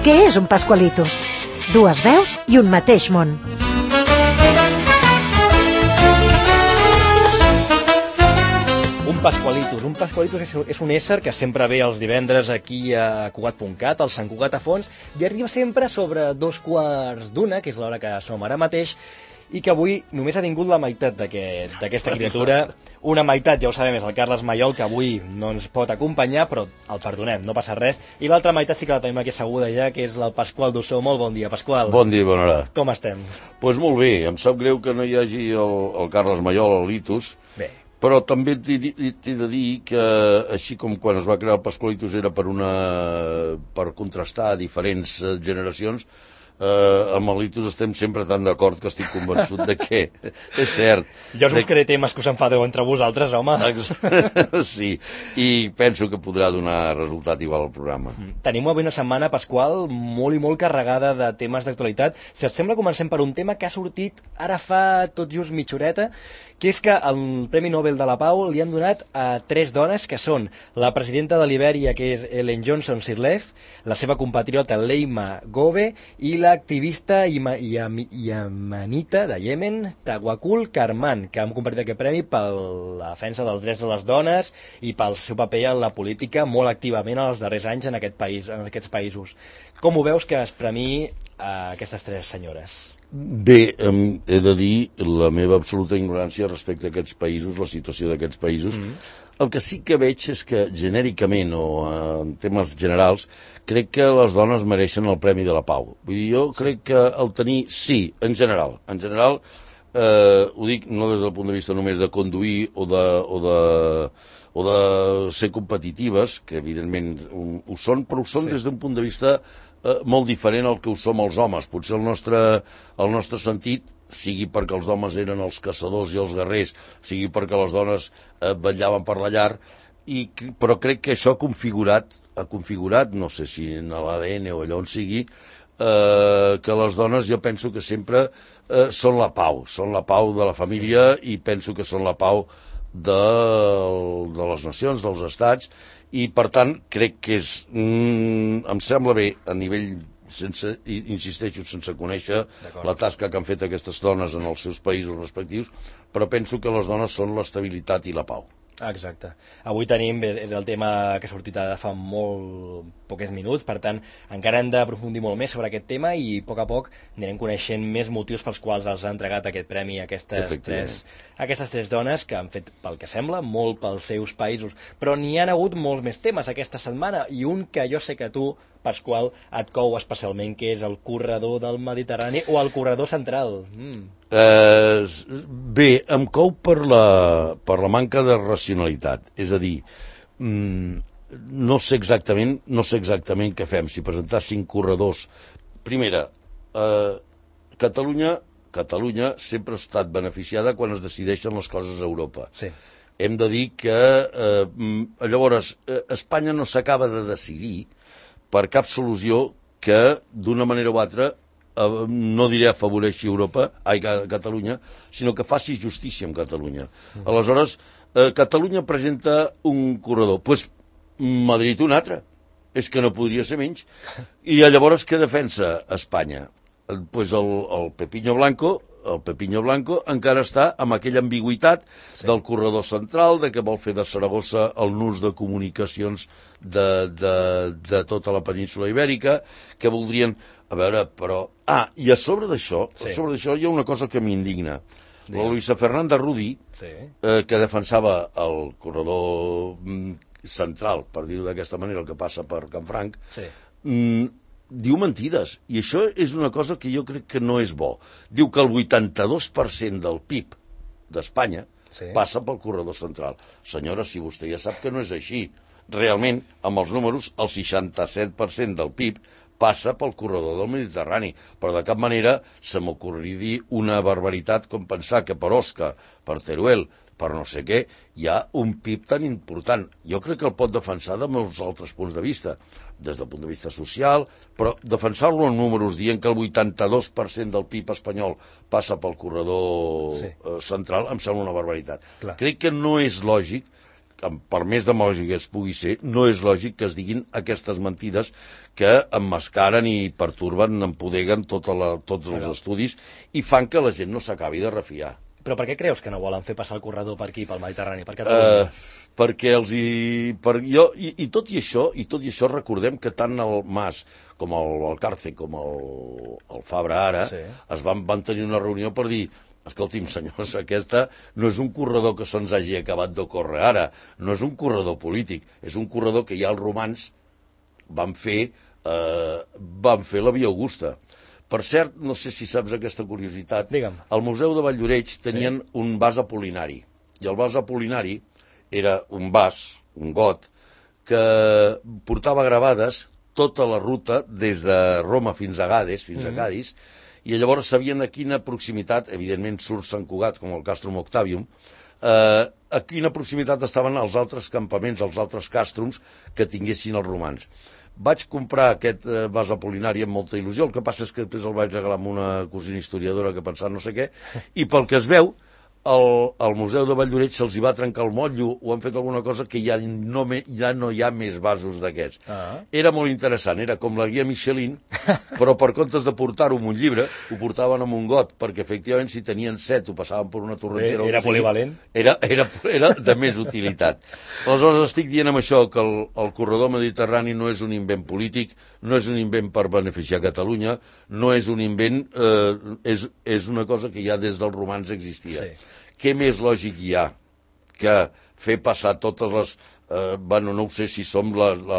Què és un Pascualitos? Dues veus i un mateix món. Un Pascualitos és un ésser que sempre ve els divendres aquí a Cugat.cat, al Sant Cugat a Fons, i arriba sempre sobre 2:15, que és l'hora que som ara mateix, i que avui només ha vingut la meitat d'aquesta criatura. Una meitat, ja ho sabem, és el Carles Maiol, que avui no ens pot acompanyar, però el perdonem, no passa res. I l'altra meitat sí que la tenim aquí asseguda ja, que és el Pasqual Dussó. Molt bon dia, Pasqual. Bon dia, bona hora. Com estem? Doncs molt bé, em sap greu que no hi hagi el Carles Maiol, el Litus, Bé. però també t'he de dir que, així com quan es va crear el Pascualitos era per contrastar diferents generacions, amb el Litus estem sempre tan d'acord que estic convençut de que és cert. Ja us buscaré temes que us enfadeu entre vosaltres, home. Sí, i penso que podrà donar resultat igual al programa. Tenim avui una setmana, Pasqual, molt i molt carregada de temes d'actualitat. Si et sembla, comencem per un tema que ha sortit ara fa tot just mitja horeta, que és que el Premi Nobel de la Pau li han donat a 3 dones, que són la presidenta de Libèria, que és Ellen Johnson Sirleaf, la seva compatriota Leima Gobe, i l'activista iemenita de Iemen, Tawakkul Karman, que han compartit aquest premi per la defensa dels drets de les dones i pel seu paper en la política molt activament en els darrers anys en aquests països. Com ho veus que es premiï a aquestes 3 senyores? Bé, he de dir la meva absoluta ignorància respecte a aquests països, la situació d'aquests països. El que sí que veig és que genèricament o en temes generals crec que les dones mereixen el Premi de la Pau. Vull dir, jo crec que el tenir, sí, en general, ho dic no des del punt de vista només de conduir o de ser competitives, que evidentment ho són, però ho són des d'un punt de vista molt diferent al que ho som els homes. Potser el nostre sentit, sigui perquè els homes eren els caçadors i els guerrers, sigui perquè les dones vetllaven per la llar, però crec que això ha configurat, no sé si en l'ADN o allà on sigui, que les dones jo penso que sempre són la pau de la família i penso que són la pau de les nacions, dels estats, i per tant crec que em sembla bé a nivell, insisteixo, sense conèixer la tasca que han fet aquestes dones en els seus països respectius, però penso que les dones són l'estabilitat i la pau. Exacte. Avui tenim, és el tema que ha sortit ara fa molt pocs minuts, per tant, encara hem d'aprofundir molt més sobre aquest tema i a poc anirem coneixent més motius pels quals els ha entregat aquest premi a aquestes 3 dones que han fet, pel que sembla, molt pels seus països. Però n'hi ha hagut molts més temes aquesta setmana i un que jo sé que tu, Pasqual, et cou especialment, que és el corredor del Mediterrani o el corredor central. Bé, em cou per la manca de racionalitat. És a dir, no sé exactament què fem. Si presentar 5 corredors... Primera, Catalunya sempre ha estat beneficiada quan es decideixen les coses a Europa. Sí. Hem de dir que llavors Espanya no s'acaba de decidir per cap solució que d'una manera o altra no diré afavoreixi Catalunya, sinó que faci justícia amb Catalunya. Aleshores, Catalunya presenta un corredor, doncs Madrid un altre. És que no podria ser menys. I llavors què defensa Espanya? Doncs el Pepinho Blanco encara està amb aquella ambigüitat del corredor central, de que vol fer de Saragossa el nus de comunicacions de tota la península ibèrica, que voldrien... A veure, però... i a sobre d'això hi ha una cosa que m'indigna. La Luisa Fernanda Rudi, que defensava el corredor central, per dir-ho d'aquesta manera, el que passa per Canfranc, diu mentides, i això és una cosa que jo crec que no és bo. Diu que el 82% del PIB d'Espanya passa pel corredor central. Senyora, si vostè ja sap que no és així, realment, amb els números, el 67% del PIB passa pel corredor del Mediterrani, però de cap manera se m'ocorreria dir una barbaritat com pensar que per Osca, per Teruel, per no sé què, hi ha un PIB tan important. Jo crec que el pot defensar de molts altres punts de vista, des del punt de vista social, però defensar-lo en números dient que el 82% del PIB espanyol passa pel corredor central em sembla una barbaritat. Crec que no és lògic per més demagògic que es pugui ser, no és lògic que es diguin aquestes mentides que emmascaren i perturben, empodeguen tots els estudis i fan que la gent no s'acabi de refiar. Però per què creus que no volen fer passar el corredor per aquí, pel Mediterrani, per Catalunya? Perquè i tot i això recordem que tant el Mas com el Cárcel com el Fabra ara es van tenir una reunió per dir: escolti'm, senyors, aquesta no és un corredor que se'ns hagi acabat d'ocórrer ara, no és un corredor polític, és un corredor que ja els romans van fer la Via Augusta. Per cert, no sé si saps aquesta curiositat, al Museu de Valldoreix tenien un vas apol·linari, i el vas apol·linari era un vas, un got, que portava gravades tota la ruta des de Roma fins a Gades, fins a Cadis, i llavors sabien a quina proximitat, evidentment surt Sant Cugat, com el Castrum Octavium, a quina proximitat estaven els altres campaments, els altres càstrums que tinguessin els romans. Vaig comprar aquest vas apol·linari amb molta il·lusió, el que passa és que després el vaig regalar amb una cosina historiadora que pensava no sé què, i pel que es veu, al Museu de Valldoreix se'ls hi va trencar el motllo o han fet alguna cosa que ja no hi ha més vasos d'aquests. Era molt interessant, era com la guia Michelin, però per comptes de portar-ho en un llibre, ho portaven en un got, perquè efectivament si tenien set ho passaven per una torrentera. Era polivalent. Era de més utilitat. Aleshores estic dient amb això que el corredor mediterrani no és un invent polític, no és un invent per beneficiar Catalunya, no és un invent, és una cosa que ja des dels romans existia. Què més lògic hi ha que fer passar totes les... no ho sé si som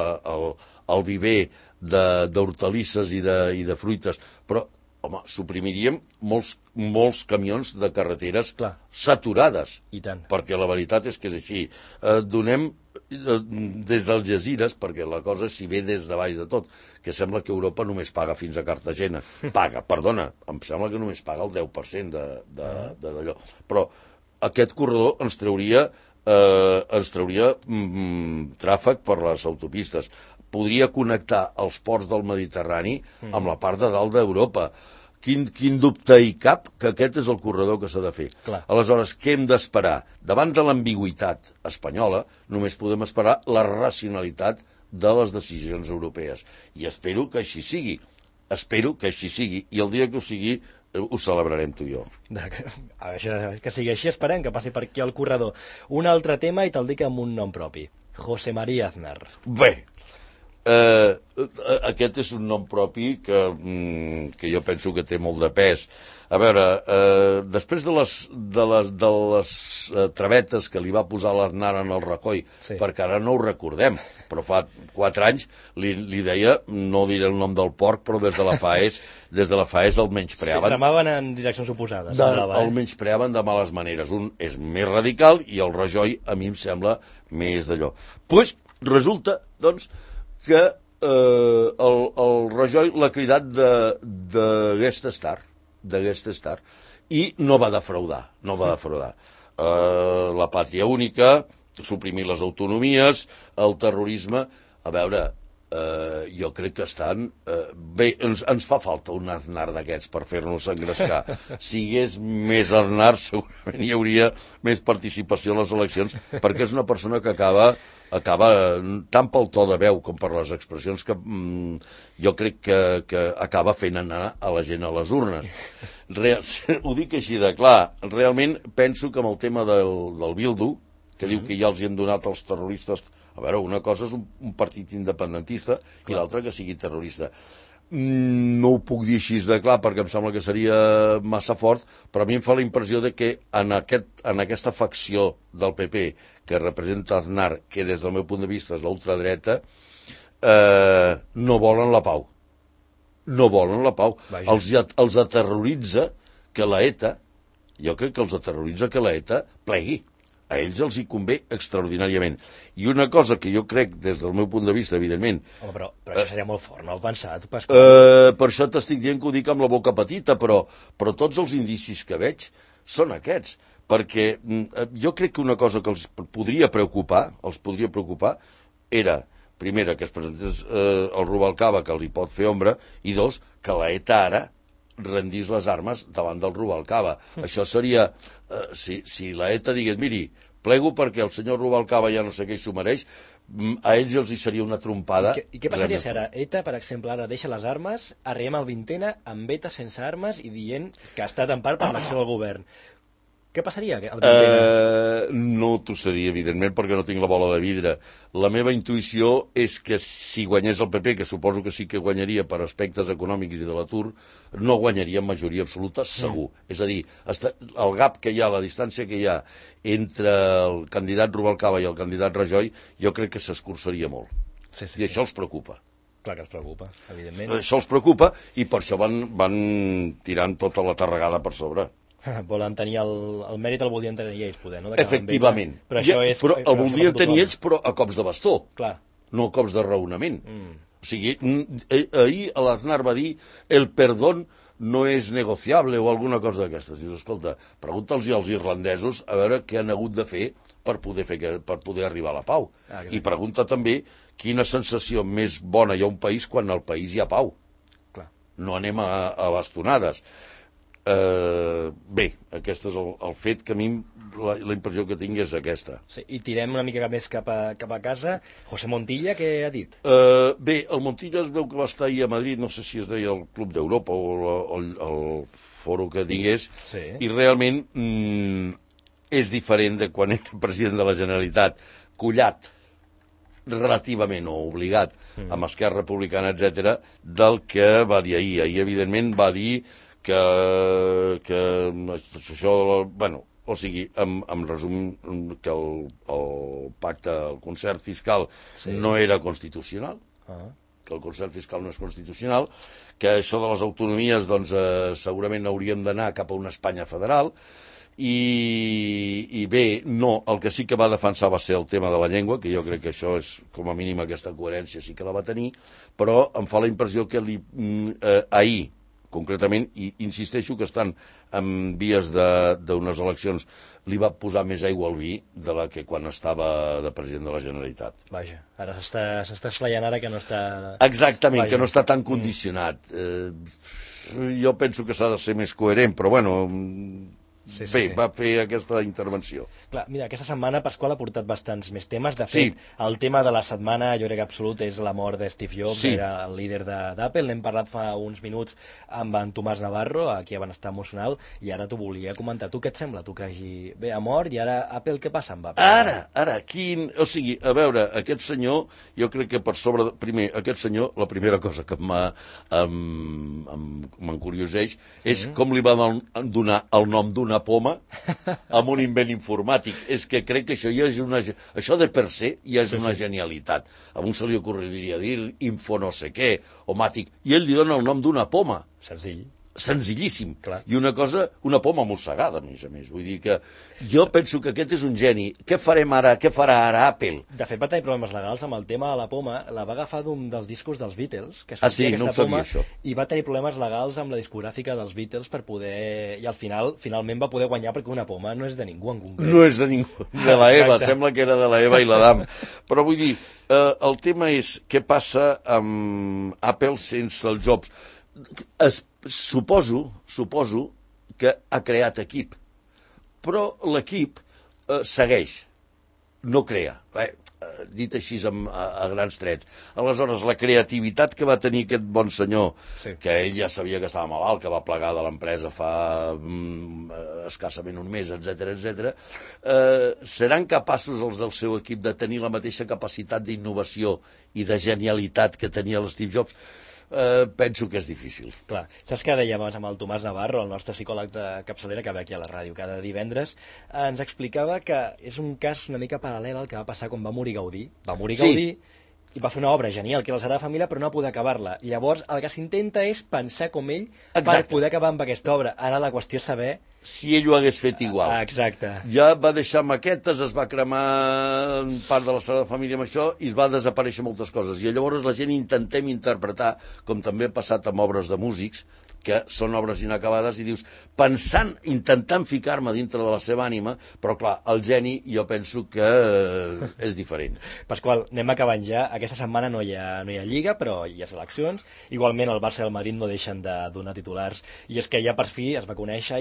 el viver d'hortalisses i de fruites, però, home, suprimiríem molts camions de carreteres saturades. I tant. Perquè la veritat és que és així. Donem des d'Algesires, perquè la cosa s'hi ve des de baix de tot, que sembla que Europa només paga fins a Cartagena. Em sembla que només paga el 10% d'allò. Però aquest corredor ens trauria tràfic per les autopistes. Podria connectar els ports del Mediterrani amb la part de dalt d'Europa. Quin dubte hi cap que aquest és el corredor que s'ha de fer. Aleshores, què hem d'esperar? Davant de l'ambigüitat espanyola, només podem esperar la racionalitat de les decisions europees. I espero que així sigui. I el dia que ho sigui, ho celebrarem tu i jo. A veure, que sigui així, esperem que passi per aquí el corredor. Un altre tema, i te'l dic amb un nom propi. José María Aznar. Bé, aquest és un nom propi que jo penso que té molt de pes. A veure, després de les travetes que li va posar l'Aznar en el Rajoy, perquè ara no ho recordem, però fa 4 anys li deia, no diré el nom del porc, però des de la FAES el menyspreaven. Remaven en direccions oposades. El menyspreaven de males maneres. Un és més radical i el Rajoy a mi em sembla més d'allò. Doncs resulta, que el Rajoy l'ha cridat de guest star, i no va defraudar. La pàtria única, suprimir les autonomies, el terrorisme... A veure, jo crec que estan... Bé, ens fa falta un Aznar d'aquests per fer-nos engrescar. Si hi hagués més Aznar, segurament hi hauria més participació en les eleccions, perquè és una persona que acaba tant pel to de veu com per les expressions que jo crec que acaba fent anar a la gent a les urnes. Ho dic així de clar. Realment penso que amb el tema del Bildu, que diu que ja els hi han donat els terroristes... A veure, una cosa és un partit independentista i l'altra que sigui terrorista. No ho puc dir així de clar perquè em sembla que seria massa fort, però a mi em fa la impressió de que en aquesta facció del PP que representa Aznar, que des del meu punt de vista és l'ultradreta, no volen la pau. Els aterroritza que l'ETA, jo crec que els aterroritza que l'ETA plegui. A ells els hi convé extraordinàriament. I una cosa que jo crec, des del meu punt de vista, evidentment... Home, però això seria molt fort, no? Pensat, per això t'estic dient que ho dic amb la boca petita, però tots els indicis que veig són aquests. Perquè jo crec que una cosa que els podria preocupar era, primera, que es presentés el Rubalcaba, que li pot fer ombra, i dos, que l'ETA ara rendís les armes davant del Rubalcaba. Això seria... Si la ETA digués, miri, plego perquè el senyor Rubalcaba ja no sé què s'ho mereix, a ells els hi seria una trompada. I què passaria si ara ETA, per exemple, ara deixa les armes, arribem al 20è amb ETA sense armes i dient que ha estat en part per l'acció del govern? Què passaria al 20è? No t'ho sé dir, evidentment, perquè no tinc la bola de vidre. La meva intuïció és que si guanyés el PP, que suposo que sí que guanyaria per aspectes econòmics i de l'atur, no guanyaria en majoria absoluta, segur. És a dir, el gap que hi ha, la distància que hi ha entre el candidat Rubalcaba i el candidat Rajoy, jo crec que s'escurçaria molt. Sí. I això els preocupa. Clar que els preocupa, evidentment. Això els preocupa i per això van tirant tota la tarragada per sobre. Volen tenir el mèrit, el voldrien tenir ells, poder, no? Efectivament. Però el voldrien tenir ells, però a cops de bastó. Clar. No a cops de raonament. O sigui, ahir l'Aznar va dir el perdón no és negociable o alguna cosa d'aquestes. Dius, escolta, pregunta'ls als irlandesos a veure què han hagut de fer per poder arribar a la pau. I pregunta també quina sensació més bona hi ha un país quan al país hi ha pau. Clar. No anem a bastonades. Bé, aquest és el fet que a mi la impressió que tinc és aquesta. Sí, i tirem una mica més cap a casa. José Montilla, què ha dit? Bé, el Montilla es veu que va estar ahir a Madrid, no sé si es deia el Club d'Europa o el foro que digués, sí. I realment és diferent de quan era president de la Generalitat, collat relativament o obligat amb Esquerra Republicana, etc., del que va dir ahir. Ahir, evidentment, va dir que això, bueno, o sigui, en resum, que el pacte, el concert fiscal no era constitucional, que el concert fiscal no és constitucional, que això de les autonomies, doncs, segurament hauríem d'anar cap a una Espanya federal, i bé, no, el que sí que va defensar va ser el tema de la llengua, que jo crec que això és, com a mínim, aquesta coherència sí que la va tenir, però em fa la impressió que ahir, concretament, i insisteixo que estan en vies d'unes eleccions, li va posar més aigua al vi de la que quan estava de president de la Generalitat. Vaja, ara s'està esplaiant ara que no està... Exactament, vaja, que no està tan condicionat. Jo penso que s'ha de ser més coherent, però bueno... Sí. Va fer aquesta intervenció. Clar, mira, aquesta setmana Pasqual ha portat bastants més temes. De fet, el tema de la setmana, jo crec absolut, és la mort de Steve Jobs, era el líder d'Apple. N'hem parlat fa uns minuts amb en Tomàs Navarro, aquí a Benestar Emocional, i ara t'ho volia comentar. Tu què et sembla? Tu que ha mort, i ara Apple, què passa amb Apple? Ara, quin... O sigui, a veure, aquest senyor, jo crec que per sobre... Primer, aquest senyor, la primera cosa que m'encurioseix és com li va donar el nom d'una poma amb un invent informàtic. És que crec que això ja és això de per se ja és una genialitat. A un se li ocorreria dir info no sé què, o màtic, i ell li dona el nom d'una poma. Senzillíssim. Clar. I una poma mossegada, a més. Vull dir que jo penso que aquest és un geni. Què farem ara? Què farà ara Apple? De fet, va tenir problemes legals amb el tema de la poma. La va agafar d'un dels discos dels Beatles, que sortia aquesta poma, i va tenir problemes legals amb la discogràfica dels Beatles per poder... I al finalment va poder guanyar perquè una poma no és de ningú en concret. No és de ningú. De la Eva, sembla que era de la Eva i l'Adam. Però vull dir, el tema és què passa amb Apple sense el Jobs. Suposo que ha creat equip, però l'equip segueix, no crea, dit així a grans trets. Aleshores, la creativitat que va tenir aquest bon senyor, que ell ja sabia que estava malalt, que va plegar de l'empresa fa escassament un mes, etc., seran capaços els del seu equip de tenir la mateixa capacitat d'innovació i de genialitat que tenia l'Steve Jobs? Penso que és difícil. Clar. Saps què dèiem amb el Tomàs Navarro, el nostre psicòleg de capçalera, que ve aquí a la ràdio cada divendres, ens explicava que és un cas una mica paral·lel al que va passar quan va morir Gaudí. Va morir Gaudí i va fer una obra genial, que era la Sagrada Família, però no va poder acabar-la. I llavors el que s'intenta és pensar com ell per poder acabar amb aquesta obra. Ara la qüestió és saber... si ell ho hagués fet igual. Exacte. Ja va deixar maquetes, es va cremar part de la Sagrada Família amb això i es va desaparèixer moltes coses. I llavors la gent intentem interpretar, com també ha passat amb obres de músics, que són obres inacabades, i dius, intentant ficar-me dintre de la seva ànima, però clar, el geni jo penso que és diferent. Pasqual, anem acabant ja. Aquesta setmana no hi ha Lliga, però hi ha seleccions. Igualment el Barça i el Madrid no deixen de donar titulars, i és que ja per fi es va conèixer ahir la sanció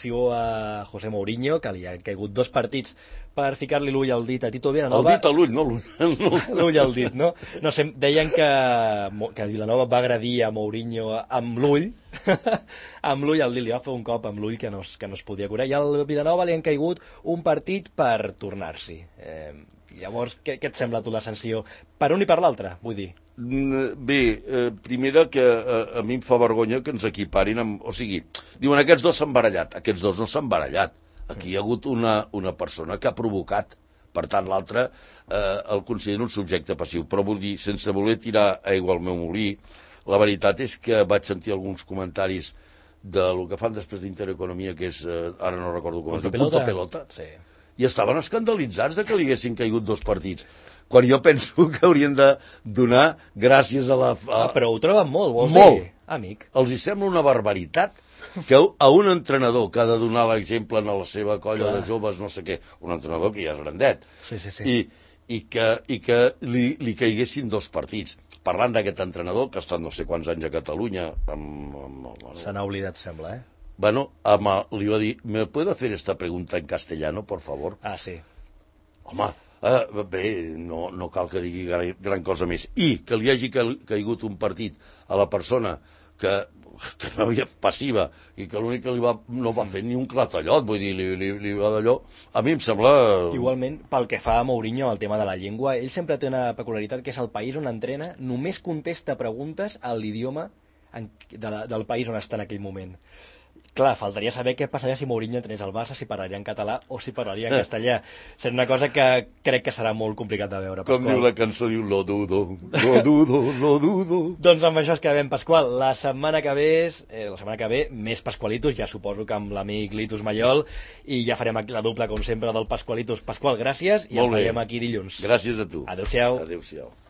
sanció a José Mourinho, que li han caigut 2 partits per ficar-li l'ull al dit a Tito Vilanova. El dit a l'ull, no l'ull. L'ull al dit, no? No sé, deien que Vilanova va agredir a Mourinho amb l'ull, amb l'ull al dit, li va fer un cop amb l'ull que no es podia curar, i al Vilanova li han caigut un partit per tornar-s'hi. Llavors, què et sembla tu la sanció? Per un i per l'altre, vull dir. Bé, primera que a mi em fa vergonya que ens equiparin amb... O sigui, diuen, aquests dos s'han barallat. Aquests dos no s'han barallat. Aquí hi ha hagut una persona que ha provocat. Per tant, l'altre el considera un subjecte passiu. Però vull dir, sense voler tirar aigua al meu molí, la veritat és que vaig sentir alguns comentaris del que fan després d'Intereconomia, que és, ara no recordo com es diu, Punto Pelota. Sí. I estaven escandalitzats de que li haguessin caigut 2 partits. Quan jo penso que haurien de donar gràcies a la... Però ho troben molt, vols dir? Amic. Els hi sembla una barbaritat que a un entrenador que ha de donar l'exemple en la seva colla de joves, no sé què, un entrenador que ja és grandet, i que li caiguessin 2 partits. Parlant d'aquest entrenador, que ha estat no sé quants anys a Catalunya... Se n'ha oblidat, sembla, Bueno, li va dir, ¿me puede hacer esta pregunta en castellano, por favor? Ah, sí. Home, bé, no cal que digui gran cosa més. I que li hagi caigut un partit a la persona que no havia passiva i que l'únic que no va fer ni un clatallot, vull dir, li va d'allò. A mi em sembla... Igualment, pel que fa a Mourinho, el tema de la llengua, ell sempre té una peculiaritat, que és el país on entrena, només contesta preguntes a l'idioma del país on està en aquell moment. Clar, faltaria saber què passaria si Mourinho entrenés al Barça, si parlaria en català o si parlaria en castellà. Serà una cosa que crec que serà molt complicat de veure, Pasqual. Com diu la cançó, diu lo dudo, lo dudo, lo dudo. Doncs amb això es quedem, Pasqual. La setmana que ve, més Pasqualitos, ja suposo que amb l'amic Litus Mallol, i ja farem aquí la dupla, com sempre, del Pasqualitos. Pasqual, gràcies, i ens veiem aquí dilluns. Gràcies a tu. Adéu-siau. Adéu-siau.